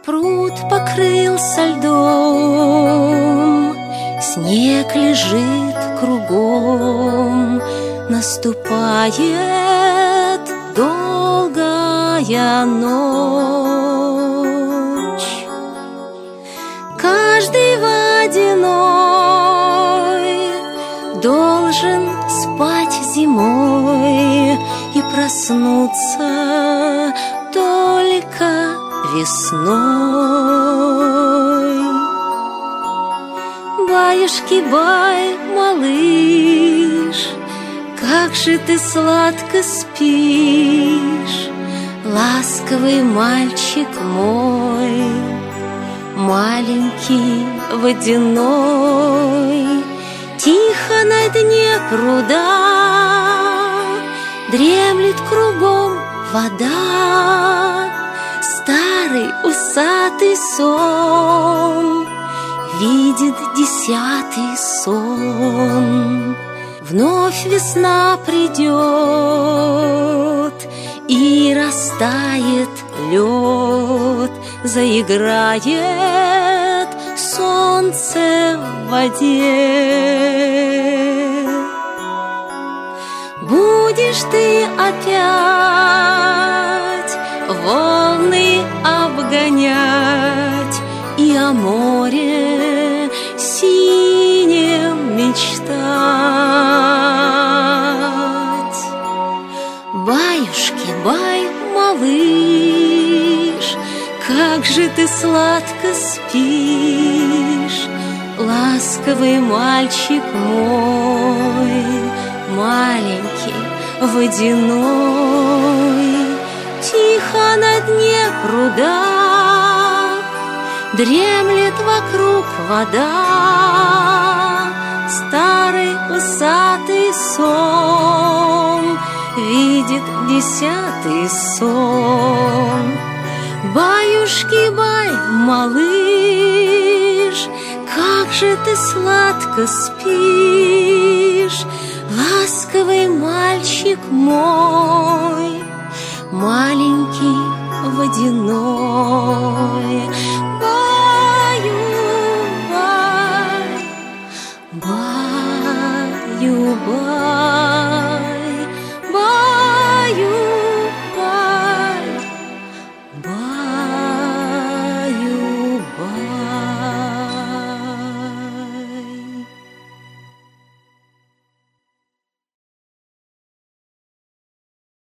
Пруд покрылся льдом, снег лежит кругом, наступает долгая ночь. Каждый водяной должен спать зимой и проснуться только весной. Баюшки-бай, малыш, как же ты сладко спишь, ласковый мальчик мой, маленький водяной. Тихо на дне пруда дремлет кругом вода. Старый усатый сон видит 10-й сон. Вновь весна придет, и растает лед, заиграет солнце в воде. Будешь ты опять волны обгонять и о море синем мечтать. Баюшки-бай, малыш, как же ты сладко спишь, ласковый мальчик мой, маленький водяной. Тихо на дне пруда дремлет вокруг вода. Старый усатый сон видит 10-й сон. Баюшки-бай, малыш, как же ты сладко спишь, ласковый мальчик мой, маленький водяной. Баю-бай, баю-бай, баю-бай, бай.